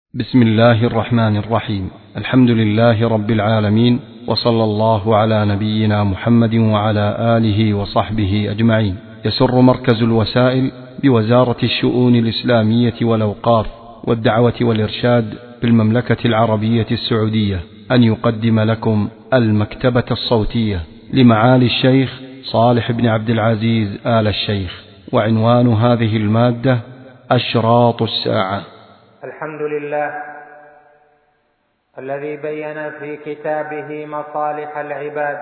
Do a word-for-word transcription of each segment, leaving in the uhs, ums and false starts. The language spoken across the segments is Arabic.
بسم الله الرحمن الرحيم. الحمد لله رب العالمين، وصلى الله على نبينا محمد وعلى آله وصحبه أجمعين. يسر مركز الوسائل بوزارة الشؤون الإسلامية والأوقاف والدعوة والإرشاد بالمملكة العربية السعودية أن يقدم لكم المكتبة الصوتية لمعالي الشيخ صالح بن عبد العزيز آل الشيخ، وعنوان هذه المادة أشراط الساعة. الحمد لله الذي بين في كتابه مصالح العباد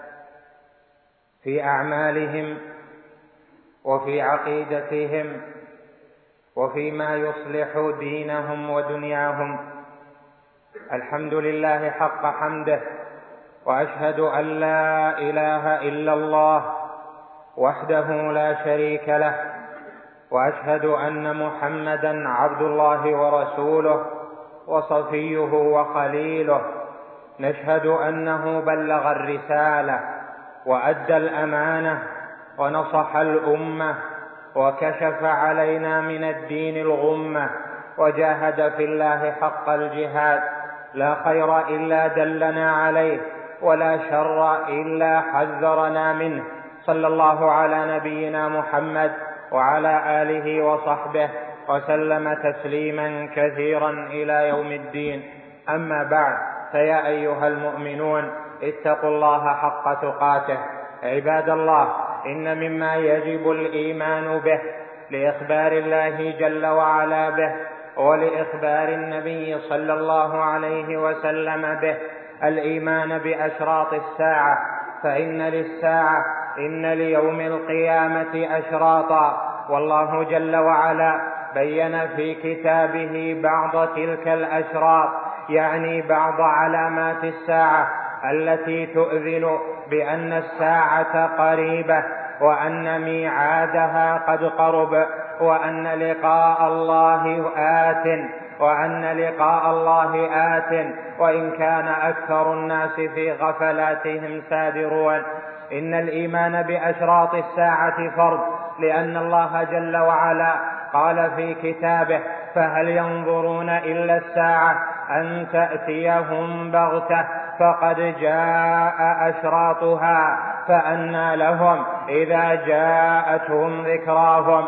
في أعمالهم وفي عقيدتهم وفيما يصلح دينهم ودنياهم. الحمد لله حق حمده، وأشهد أن لا إله إلا الله وحده لا شريك له، وأشهد أن محمدًا عبد الله ورسوله وصفيه وخليله. نشهد أنه بلغ الرسالة وأدى الأمانة ونصح الأمة وكشف علينا من الدين الغمة، وجاهد في الله حق الجهاد. لا خير إلا دلنا عليه، ولا شر إلا حذرنا منه. صلى الله على نبينا محمد وعلى آله وصحبه وسلم تسليما كثيرا إلى يوم الدين. أما بعد، فيا أيها المؤمنون اتقوا الله حق تقاته. عباد الله، إن مما يجب الإيمان به لإخبار الله جل وعلا به ولإخبار النبي صلى الله عليه وسلم به الإيمان بأشراط الساعة، فإن للساعة إن ليوم القيامة أشراطا، والله جل وعلا بين في كتابه بعض تلك الأشراط، يعني بعض علامات الساعة التي تؤذن بأن الساعة قريبة، وأن ميعادها قد قرب، وأن لقاء الله آت وأن لقاء الله آت وإن كان أكثر الناس في غفلاتهم سادرون. إن الإيمان بأشراط الساعة فرض، لأن الله جل وعلا قال في كتابه: فهل ينظرون إلا الساعة أن تأتيهم بغتة فقد جاء أشراطها فأنى لهم إذا جاءتهم ذكراهم.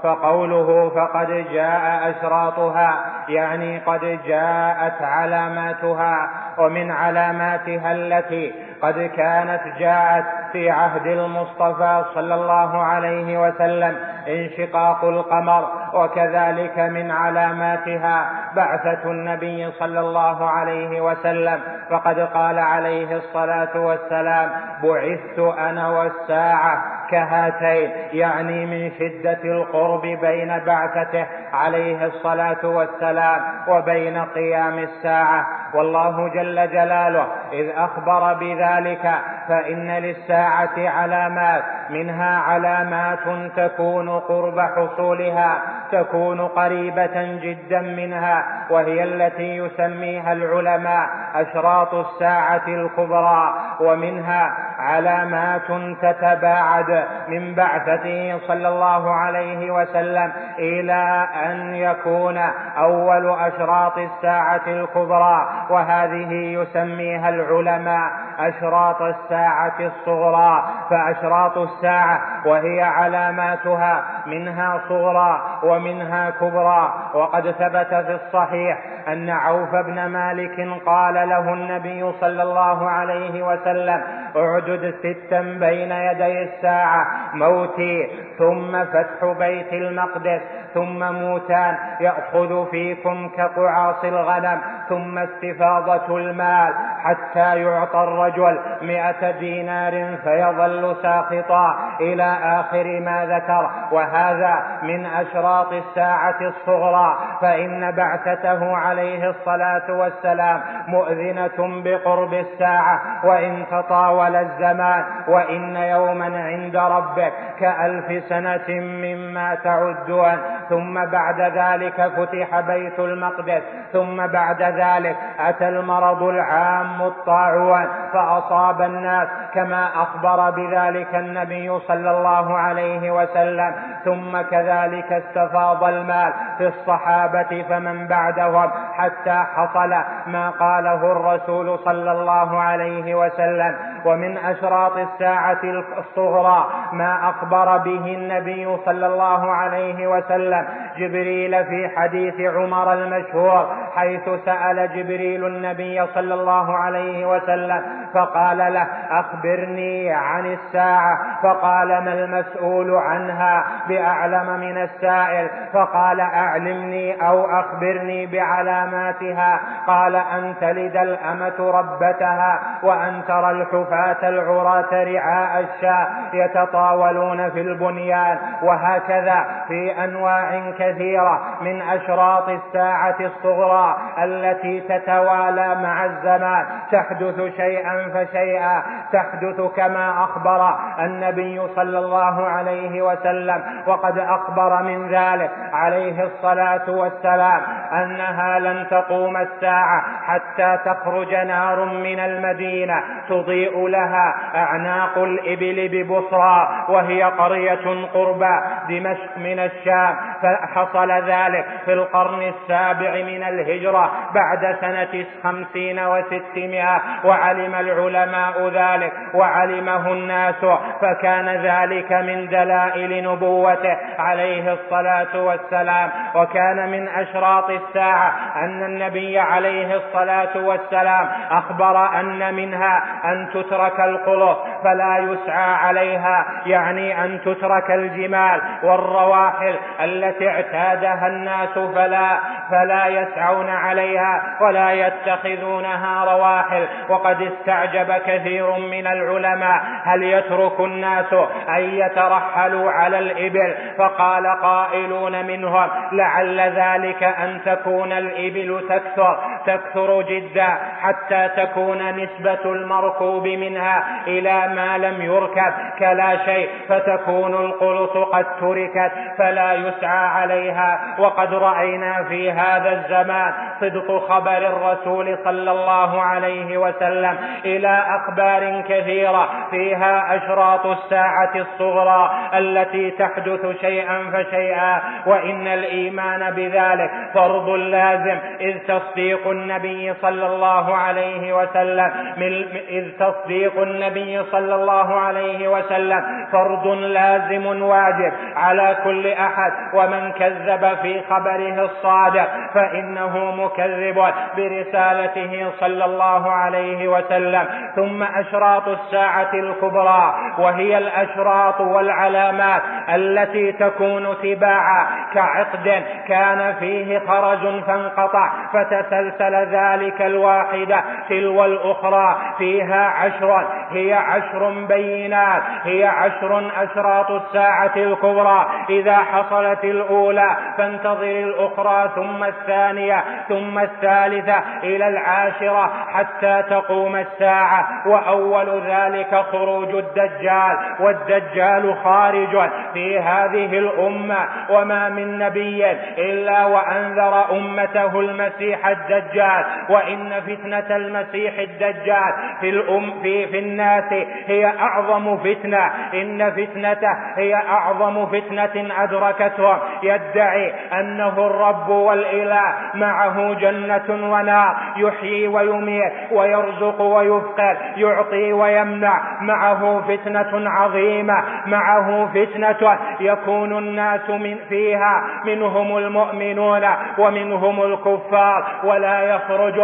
فقوله فقد جاء أشراطها يعني قد جاءت علاماتها، ومن علاماتها التي قد كانت جاءت في عهد المصطفى صلى الله عليه وسلم انشقاق القمر، وكذلك من علاماتها بعثة النبي صلى الله عليه وسلم، فقد قال عليه الصلاة والسلام: بعثت أنا والساعة كهاتين، يعني من شدة القرب بين بعثته عليه الصلاة والسلام وبين قيام الساعة. والله جل جلاله إذ أخبر بذلك فإن للساعة علامات، منها علامات تكون قرب حصولها، تكون قريبة جدا منها، وهي التي يسميها العلماء أشراط الساعة الكبرى. ومنها علامات تتباعد من بعثته صلى الله عليه وسلم إلى أن يكون أول أشراط الساعة الكبرى، وهذه يسميها العلماء أشراط الساعة الصغرى. فأشراط الساعة وهي علاماتها منها صغرى ومنها كبرى. وقد ثبت في الصحيح أن عوف بن مالك قال له النبي صلى الله عليه وسلم: اعدد ستا بين يدي الساعة: موتي، ثم فتح بيت المقدس، ثم موتان يأخذ فيكم كقعاص الغنم، ثم استفاضة المال حتى يعطى الرجل مئة دينار فيظل ساخطا، إلى آخر ما ذكر. وهذا من أشراط الساعة الصغرى، فإن بعثته عليه الصلاة والسلام مؤذنة بقرب الساعة وإن تطاول الزمان. وإن يوما عند ربك كألف سنة مما تعدون. ثم بعد ذلك فتح بيت المقدس، ثم بعد ذلك أتى المرض العام الطاعون فأصاب الناس كما أخبر بذلك النبي صلى الله عليه وسلم. ثم كذلك استفاض المال في الصحابة فمن بعدهم حتى حصل ما قاله الرسول صلى الله عليه وسلم. ومن أشراط الساعة الصغرى ما أخبر به النبي صلى الله عليه وسلم جبريل في حديث عمر المشهور، حيث سأل جبريل النبي صلى الله عليه وسلم فقال له: أخبرني عن الساعة. فقال: ما المسؤول عنها بأعلم من السائل. فقال: أعلمني أو أخبرني بعلاماتها. قال: أن تلد الأمة ربتها، وأن ترى الحفاة العراة رعاء الشاة يتطاولون في البنيان. وهكذا في أنواع كثيرة من أشراط الساعة الصغرى التي تتوالى مع الزمان، تحدث شيئا فشيئا، تحدث كما أخبر النبي صلى الله عليه وسلم. وقد أخبر من ذلك عليه الصلاة والسلام أنها لن تقوم الساعة حتى تخرج نار من المدينة تضيء لها أعناق الإبل ببصرى، وهي قرية قربى دمشق من الشام. فحصل ذلك في القرن السابع من الهجرة بعد سنة خمسين وستمائة، وعلم العلماء ذلك وعلمه الناس، فكان ذلك من دلائل نبوته عليه الصلاة والسلام. وكان من أشراط الساعة أن النبي عليه الصلاة والسلام أخبر أن منها أن تترك القلط فلا يسعى عليها، يعني أن تترك الجمال والرواحل التي اعتادها الناس فلا, فلا يسعون عليها ولا يتخذونها رواحل. وقد استعجب كثير من العلماء: هل يترك الناس أن يترحلوا على الإبل؟ فقال قائلون منهم: لعل ذلك أن تكون الإبل تكثر تكثر جدا حتى تكون نسبة المركوب منها إلى ما لم يركب كلا شيء، فتكون القلط قد تركت فلا يسعى عليها. وقد رأينا في هذا الزمان صدق خبر الرسول صلى الله عليه وسلم إلى أخبار كثيرة فيها أشراط الساعة الصغرى التي تحدث شيئا فشيئا، وإن الإيمان بذلك فرض لازم، إذ تصديق النبي صلى الله عليه وسلم إذ تصديق النبي صلى الله عليه وسلم فرض لازم واجب على كل أحد، ومن كذب في خبره الصادق فإنه مكذب برسالته صلى الله عليه وسلم. ثم أشراط الساعة الكبرى، وهي الأشراط والعلامات التي تكون تباعا كعقد كان فيه خرج فانقطع فتسلسل ذلك الواحدة تلو الأخرى، فيها عشر، هي عشر بينات، هي عشر أشراط الساعة الكبرى. إذا حصلت الأولى فانتظر الأخرى ثم الثانية ثم الثالثة إلى العاشرة حتى تقوم الساعة. وأول ذلك خروج الدجال، والدجال خارج في هذه الأمة، وما من نبي إلا وأنذر أمته المسيح الدجال. وإن فتنة المسيح الدجال في, الأم في, في الناس هي أعظم فتنة، إن فتنته هي أعظم فتنة أدركتهم. يدعي أنه الرب والإله، معه جنة ونار، يحيي ويميت ويرزق ويفقر، يعطي ويمنع، معه فتنة عظيمة، معه فتنة يكون الناس من فيها منهم المؤمنون ومنهم الكفار، ولا يخرج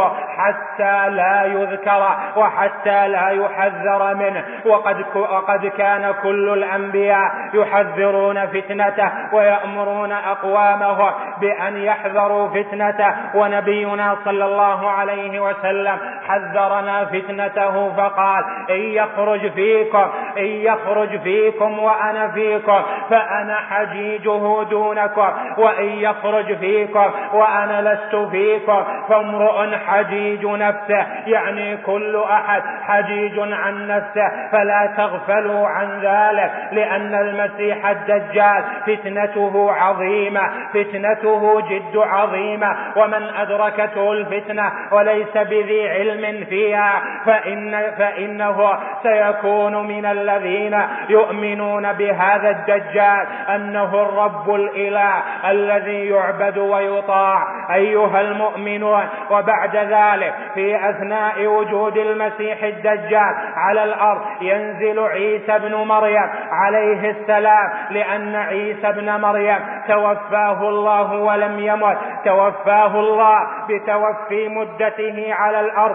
حتى لا يذكر وحتى لا يحذر منه. وقد, وقد كان كل الأنبياء يحذرون فتنته ويأمرون أقوامهم بأن يحذروا فتنته، ونبينا صلى الله عليه وسلم حذرنا فتنته فقال: إن يخرج فيكم إن يخرج فيكم وأنا فيكم فأنا حجيجه دونكم، وإن يخرج فيكم وأنا لست فيكم فامرؤ حجيج نفسه، يعني كل أحد حجيج عن نفسه، فلا تغفلوا عن ذلك، لأن المسيح الدجال فتنته عظيمة، فتنته جد عظيمة. ومن أدركته الفتنة وليس بذي علم علم فيها، فإن فإنه سيكون من الذين يؤمنون بهذا الدجال أنه الرب الإله الذي يعبد ويطاع. أيها المؤمنون، وبعد ذلك في أثناء وجود المسيح الدجال على الأرض ينزل عيسى بن مريم عليه السلام، لأن عيسى بن مريم توفاه الله ولم يمت، توفاه الله بتوفي مدته على الأرض.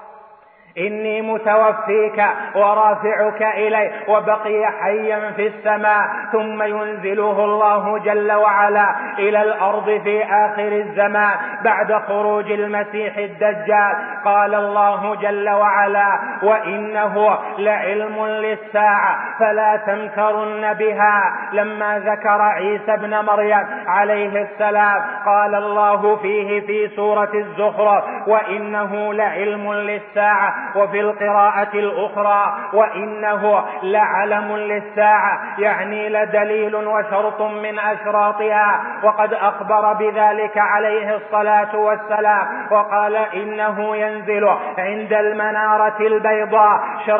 إني متوفيك ورافعك إلي، وبقي حيا في السماء، ثم ينزله الله جل وعلا إلى الأرض في آخر الزمان بعد خروج المسيح الدجال. قال الله جل وعلا: وإنه لعلم للساعة فلا تمترن بها. لما ذكر عيسى بن مريم عليه السلام قال الله فيه في سورة الزخرف: وإنه لعلم للساعة، وفي القراءة الأخرى: وإنه لعلم للساعة، يعني لدليل وشرط من أشراطها. وقد أخبر بذلك عليه الصلاة والسلام وقال: إنه ينزل عند المنارة البيضاء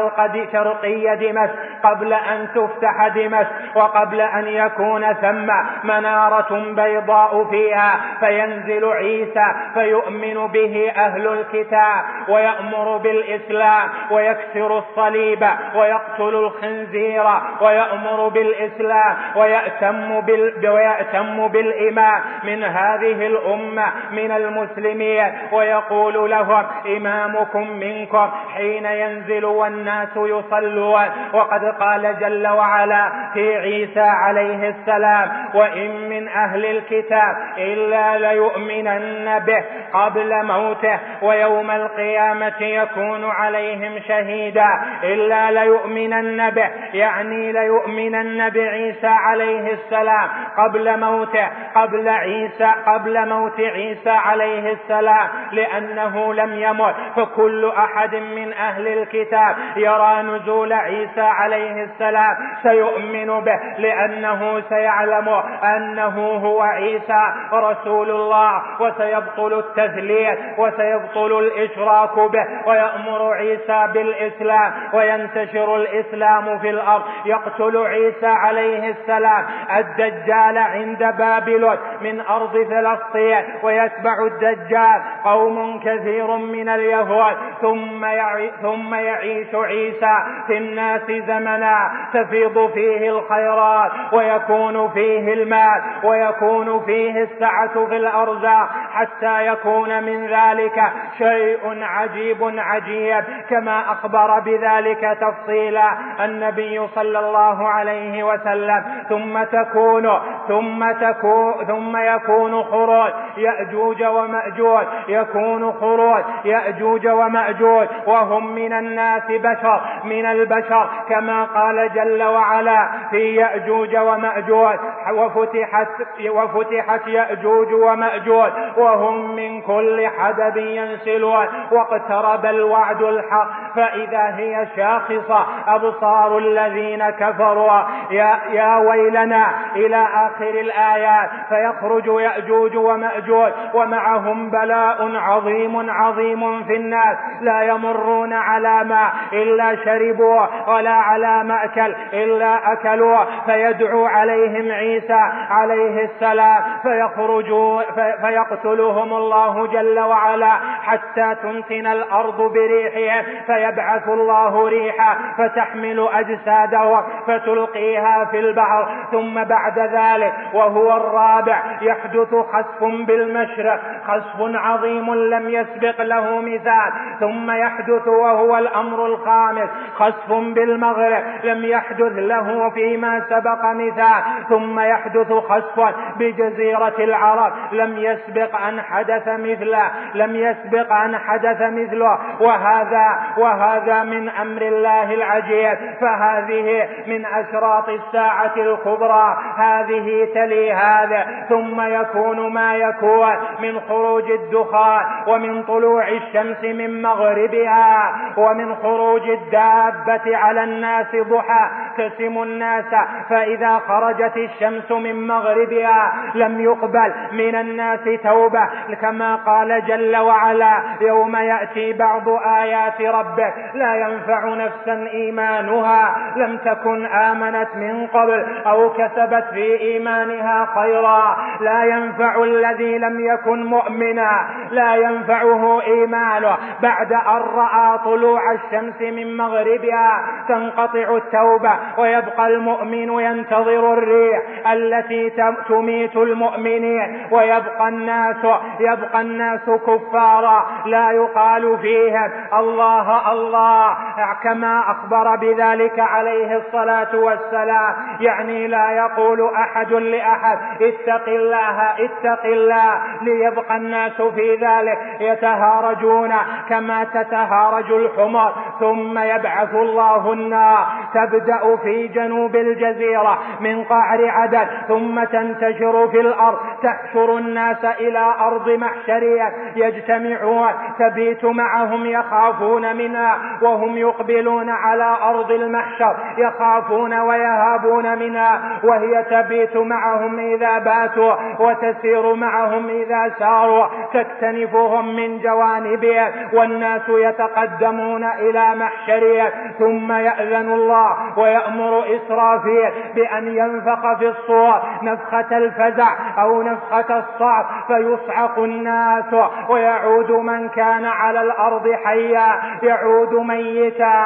شرقي دمشق قبل أن تفتح دمشق، وقبل أن يكون ثم منارة بيضاء فيها، فينزل عيسى فيؤمن به أهل الكتاب ويأمر بالإسلام ويكسر الصليب ويقتل الخنزير ويأمر بالإسلام ويأتم, بال... ويأتم بالإمام من هذه الأمة من المسلمين، ويقول لهم: إمامكم منكم حين ينزل والناس يصلون. وقد قال جل وعلا في عيسى عليه السلام: وإن من أهل الكتاب إلا ليؤمنن به قبل موته ويوم القيامة يكون عليهم شهيدا. إلا ليؤمنن به، يعني ليؤمنن بعيسى عليه السلام قبل موته، قبل عيسى قبل موت عيسى عليه السلام، لأنه لم يمت. فكل أحد من أهل الكتاب يرى نزول عيسى عليه السلام سيؤمن به، لأنه سيعلم أنه هو عيسى رسول الله، وسيبطل التثليث وسيبطل الإشراك به، ويأمر عيسى بالإسلام وينتشر الإسلام في الأرض. يقتل عيسى عليه السلام الدجال عند بابلون من أرض فلسطين، ويتبع الدجال قوم كثير من اليهود، ثم ثم يعيش عيسى في الناس زمنا تفيض فيه الخيرات ويكون فيه المال ويكون فيه السعة في الأرزاق، حتى يكون من ذلك شيء عجيب عجيب كما أخبر بذلك تفصيلا النبي صلى الله عليه وسلم. ثم تكون ثم تكون ثم يكون خروج يأجوج ومأجوج، يكون خروج يأجوج ومأجوج وهم من الناس بشر من البشر، كما قال جل وعلا في يأجوج ومأجوج: وفتحت وفتحت يأجوج ومأجوج وهم من كل حدب ينسلون، واقترب الوعد الحق فإذا هي شاخصة أبصار الذين كفروا. يا, يا ويلنا إلى آخر الآيات. فيخرج يأجوج ومأجوج ومعهم بلاء عظيم عظيم في الناس، لا يمرون على ماء إلا شربوا ولا على مأكل إلا أكلوا، فيدعو عليهم عيسى عليه السلام فيخرجوا فيقتلهم الله جل وعلا حتى تنتن الأرض بريحهم، فيبعث الله ريحا فتحمل أجسادهم فتلقيها في البحر. ثم بعد ذلك وهو الرابع يحدث خسف بالمشرق، خسف عظيم لم يسبق له مثال. ثم يحدث وهو الأمر الخامس خسف بالمغرب، لم يحدث له فيما سبق مثال. ثم يحدث خسف بجزيرة العرب لم يسبق أن حدث مثله لم يسبق أن حدث مثله وهذا وهذا من أمر الله العجيب. فهذه من أشراط الساعة الكبرى، هذه تلي هذا. ثم يكون ما يكون من خروج الدخان ومن طلوع الشمس من مغربها ومن خروج الدابة على الناس ضحى تسم الناس، فإذا خرجت الشمس من مغربها لم يقبل من الناس توبة، كما قال جل وعلا: يوم يأتي بعض آيات ربك لا ينفع نفسا إيمانها لم تكن آمنت من قبل أو كسبت في إيمانها خيرا. لا ينفع الذي لم يكن مؤمنا لا ينفعه إيمانه بعد أن رأى طلوع الشمس من مغربها تنقطع التوبة ويبقى المؤمن ينتظر الريح التي تميت المؤمنين، ويبقى الناس يبقى الناس كفارا لا يقال فيهم الله الله كما أخبر بذلك عليه الصلاة والسلام. يعني لا يقول أحد لأحد اتق الله اتق الله ليبقى الناس في ذلك يتهارجون كما تتهارج الحمر. ثم يبعث الله النار تبدأ في جنوب الجزيرة من قعر عدن ثم تنتشر في الأرض تحشر الناس إلى أرض محشرية يجتمعون تبيت معهم يخافون منها وهم يقبلون على أرض المحشر يخافون ويهابون منها، وهي تبيت معهم إذا باتوا وتسير معهم إذا ساروا تكتنفهم من جوانبها والناس يتقدمون إلى محشرها. ثم يأذن الله ويأمر إسرافيل بأن ينفخ في الصور نفخة الفزع أو نفخة الصعق فيصعق الناس ويعود من كان على الأرض حيا يعود ميتا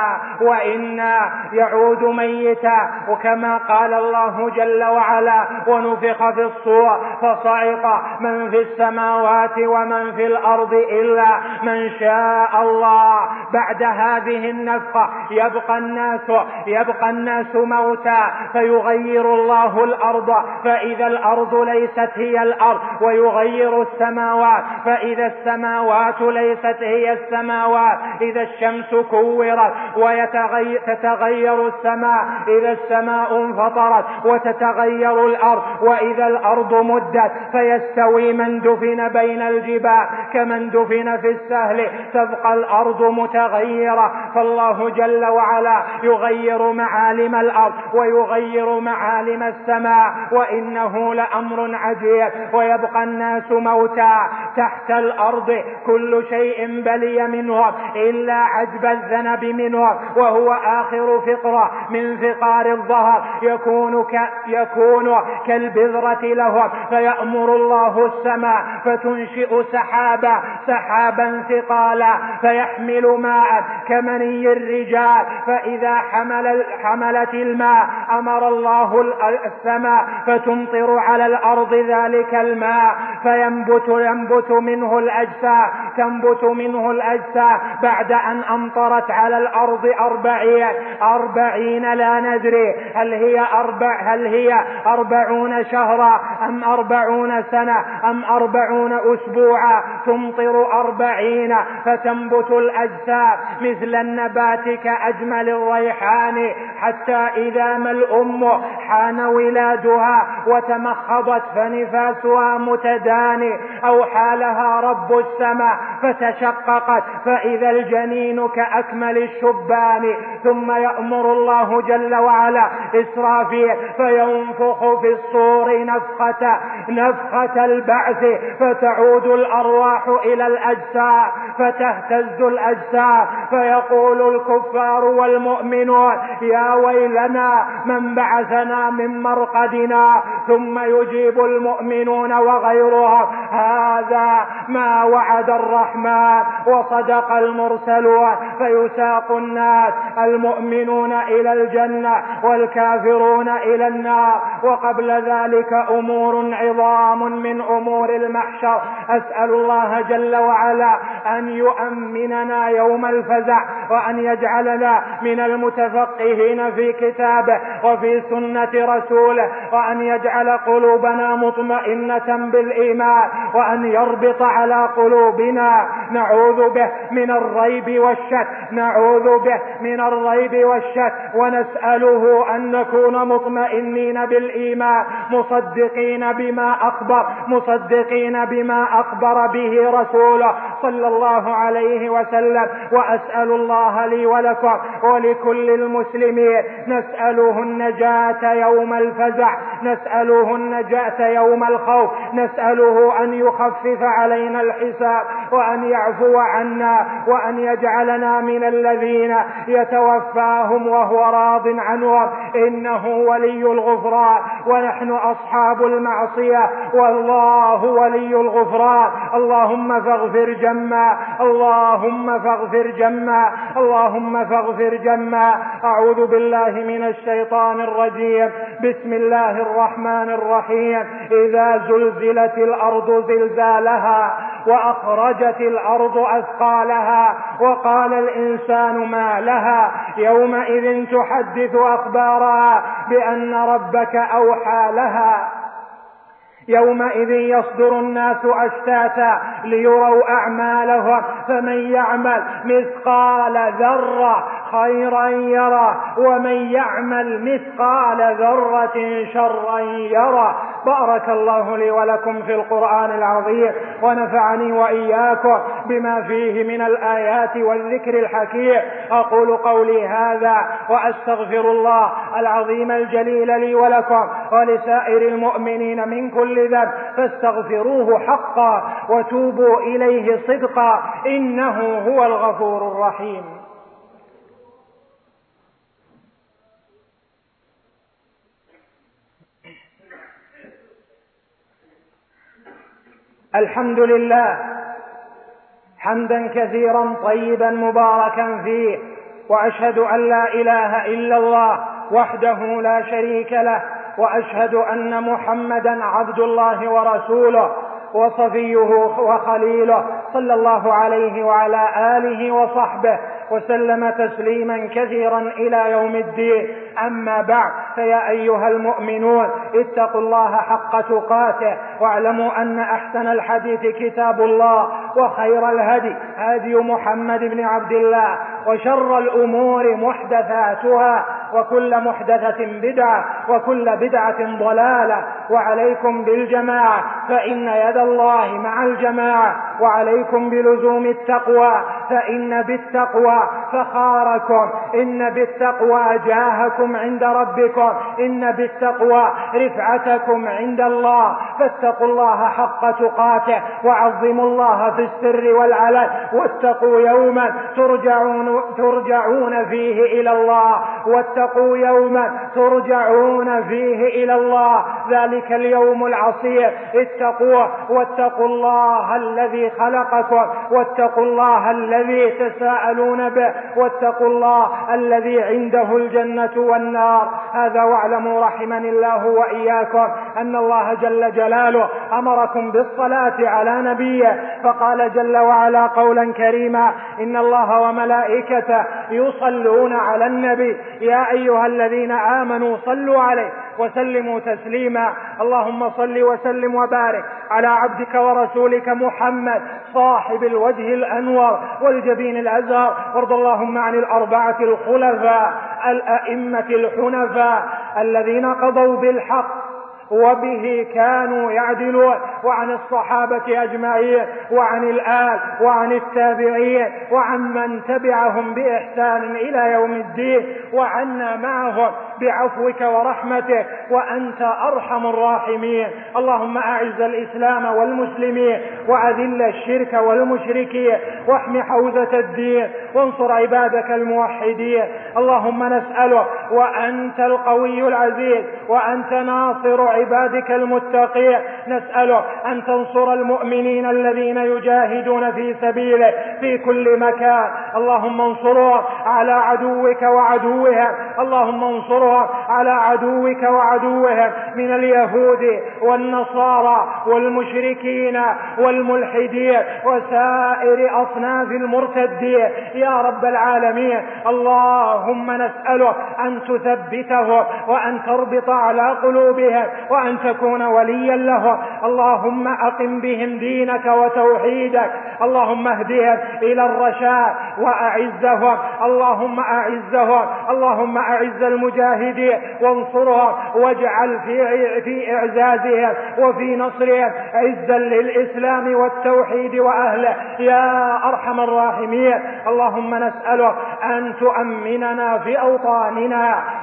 وإنا يعود ميتا. وكما قال الله جل وعلا ونفخ في الصور فصعق من في السماوات ومن في الأرض إلا من شاء الله. بعد هذه النفخة يبقى الناس يبقى الناس موتى فيغير الله الأرض فإذا الأرض ليست هي الأرض ويغير السماوات فإذا السماوات ليست هي السماوات. إذا الشمس كورت وتتغير السماء إذا السماء انفطرت وتتغير الأرض وإذا الأرض مدت فيستوي من دفن بين الجبال كمن دفن في السهل تبقى الأرض متغيرة. فالله جل وعلا يغير معالم الأرض ويغير معالم السماء وإنه لأمر عجيب. ويبقى الناس موتى تحت الأرض كل شيء بلي منهم إلا عجب الذنب منهم وهو آخر فقرة من فقار الظهر يكون, ك... يكون كالبذرة لهم فيأمر الله السماء فتنشئ سحابا سحابا ثقالا فيحمل ماء كمني الرجال فإذا حمل حملت الماء أمر الله السماء فتمطر على الأرض ذلك الماء فينبت ينبت منه الأجسام تنبت منه الأجسام بعد أن أمطرت على الأرض أربعين أربعين لا ندري هل هي أربع هل هي أربعون شهرا أم أربعون سنة أم أربعون أسبوعا تمطر أربعين فتنبت الأجسام مثل النبات كأجمل الريحان حتى إذا ما الأم حان ولادها وتمخضت فنفاسها متداني أو حالها رب السماء فتشققت فإذا الجنين كأكمل الشبان. ثم يأمر الله جل وعلا إسرافيل فينفخ في الصور نفخة نفخة البعث فتعود الأرواح إلى الأجسام فتهتز الأجسام فيقول الكفار والمؤمنون يا ويلنا من بعثنا من مرقدنا. ثم يجيب المؤمنون وغيرهم هذا ما وعد الرحمن وصدق المرسلون فيساق الناس المؤمنون إلى الجنة والكافرون إلى النار. وقبل ذلك أمور عظام من أمور المحشر أسأل الله جل وعلا أن يؤمننا يوم الفزع وأن يجعلنا من المتفقهين في كتابه وفي سنة رسوله وأن يجعل قلوبنا مطمئنة بالإيمان وأن يربط على قلوبنا. نعوذ به من الريب والشك نعوذ به من الريب والشك ونسأله أن نكون مطمئنين بالإيمان مصدقين بما أخبر مصدقين بما أخبر به رسوله صلى الله عليه وسلم. وأسأل الله لي ولكم ولكل المسلمين نسأله النجاة يوم الفزع نسأله النجاة يوم الخوف نسأله أن يخفف علينا الحساب وأن يعفو عنا، وأن يجعلنا من الذين يتوفاهم وهو راض عنهم، إنه ولي الغفران ونحن أصحاب المعصية والله ولي الغفران. اللهم فاغفر جما، اللهم فاغفر جما، اللهم فاغفر جما. أعوذ بالله من الشيطان الرجيم. بسم الله الرحمن الرحيم. إذا زلزلت الأرض زلزالها وأخرجت الأرض أثقالها وقال الإنسان ما لها يومئذ تحدث أخبارها بأن ربك أوحى لها. يومئذ يصدر الناس أشتاتا ليروا أعمالهم، فمن يعمل مثقال ذرة خيرا يرى ومن يعمل مثقال ذرة شرا يرى. بارك الله لي ولكم في القرآن العظيم، ونفعني وإياكم بما فيه من الآيات والذكر الحكيم. أقول قولي هذا وأستغفر الله العظيم الجليل لي ولكم ولسائر المؤمنين من كل ذنب، فاستغفروه حقا وتوبوا إليه صدقا، إنه هو الغفور الرحيم. الحمد لله حمدا كثيرا طيبا مباركا فيه، وأشهد أن لا إله إلا الله وحده لا شريك له، وأشهد أن محمدا عبد الله ورسوله وصفيه وخليله، صلى الله عليه وعلى آله وصحبه وسلم تسليما كثيرا إلى يوم الدين. أما بعد، فيا أيها المؤمنون اتقوا الله حق تقاته، واعلموا أن أحسن الحديث كتاب الله، وخير الهدي هدي محمد بن عبد الله، وشر الأمور محدثاتها، وكل محدثة بدعة، وكل بدعة ضلالة. وعليكم بالجماعة فإن يد الله مع الجماعة، وعليكم بلزوم التقوى فإن بالتقوى فخاركم، إن بالتقوى جاهكم عند ربكم، إن بالتقوى رفعتكم عند الله. فاتقوا الله حق تقاته، وعظموا الله في السر والعلن، واتقوا يوما ترجعون, ترجعون فيه إلى الله، واتقوا يوما ترجعون فيه إلى الله، ذلك اليوم العصير. اتقوه، واتقوا الله الذي خلقكم، واتقوا الله الذي تساءلون به، واتقوا الله الذي عنده الجنة والنار. هذا واعلموا رحمني الله وإياكم أن الله جل جلاله أمركم بالصلاة على نبيه، فقال جل وعلا قولا كريما: إن الله وملائكته يصلون على النبي يا أيها الذين آمنوا صلوا عليه وسلموا تسليما. اللهم صل وسلم وبارك على عبدك ورسولك محمد صاحب الوجه الأنور والجبين الأزهر، وارض اللهم عن الأربعة الخلفاء الأئمة الحنفاء الذين قضوا بالحق وبه كانوا يعدلون، وعن الصحابة أجمعين، وعن الآل، وعن التابعين، وعن من تبعهم بإحسان إلى يوم الدين، وعنا معهم بعفوك ورحمتك، وأنت أرحم الراحمين. اللهم أعز الإسلام والمسلمين، وأذل الشرك والمشركين، واحم حوزة الدين، وانصر عبادك الموحدين. اللهم نسألك وأنت القوي العزيز، وأنت ناصر عبادك المتقين، نسألك أن تنصر المؤمنين الذين يجاهدون في سبيله في كل مكان. اللهم انصرهم على عدوك وعدوهم، اللهم انصرهم على عدوك وعدوهم من اليهود والنصارى والمشركين والملحدين وسائر أصناف المرتدين يا رب العالمين. اللهم نسألك أن تثبتهم، وأن تربط على قلوبهم، وأن تكون وليا لهم. اللهم أقم بهم دينك وتوحيدك، اللهم اهدهم إلى الرشاد وأعزهم، اللهم أعزهم، اللهم أعز المجاهدين وانصرهم، واجعل في في إعزازهم وفي نصرهم عزا للإسلام والتوحيد وأهله يا أرحم الراحمين. اللهم نسألك أن تؤمننا في أوطاننا،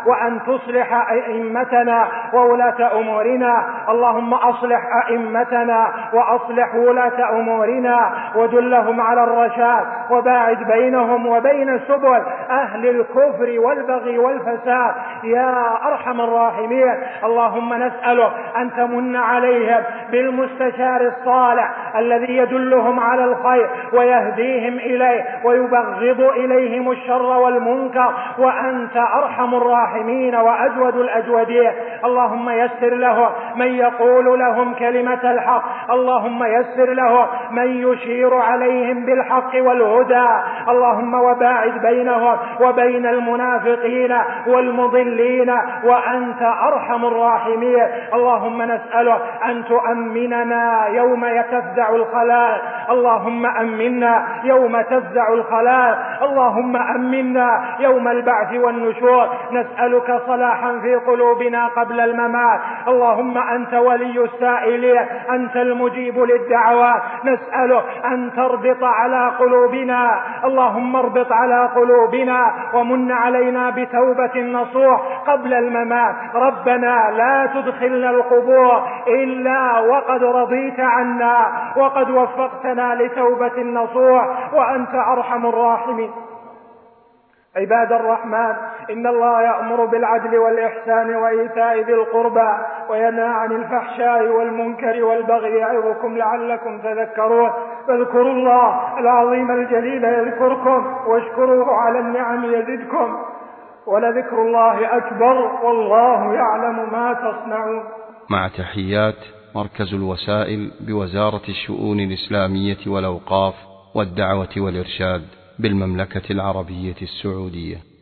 وأن تصلح أئمتنا وولاة أمورنا. اللهم أصلح أئمتنا وأصلح ولاة أمورنا ودلهم على الرشاد، وباعد بينهم وبين سبل أهل الكفر والبغي والفساد يا أرحم الراحمين. اللهم نسألك أن تمن عليهم بالمستشار الصالح الذي يدلهم على الخير ويهديهم إليه ويبغض إليهم الشر والمنكر، وأنت أرحم الراحمين وأجود الأجودين. اللهم يسر لهم من يقول لهم كلمة الحق، اللهم يسر لهم من يشير عليهم بالحق والهدى. اللهم وباعد بينهم وبين المنافقين والمضلين وأنت أرحم الراحمين. اللهم نسألك أن تؤمننا يوم يتفزع الخلائق، اللهم أمنا يوم تفزع الخلائق، اللهم أمنا يوم البعث والنشور. نسألك صلاحا في قلوبنا قبل الممات، اللهم أنت ولي السائلين، أنت المجيب للدعوات. نسألك أن تربط على قلوبنا، اللهم اربط على قلوبنا ومن علينا بتوبة نصوح قبل الممات. ربنا لا تدخلنا القبور إلا وقد رضيت عنا وقد وفقتنا لتوبة نصوح وأنت أرحم الراحمين. عباد الرحمن، إن الله يأمر بالعدل والإحسان وإيتاء ذي القربى وينهى عن الفحشاء والمنكر والبغي يعظكم لعلكم تذكرون. فاذكروا الله العظيم الجليل يذكركم واشكروه على النعم يزدكم ولذكر الله أكبر والله يعلم ما تصنعون. مع تحيات مركز الوسائل بوزارة الشؤون الإسلامية والأوقاف والدعوة والإرشاد بالمملكة العربية السعودية.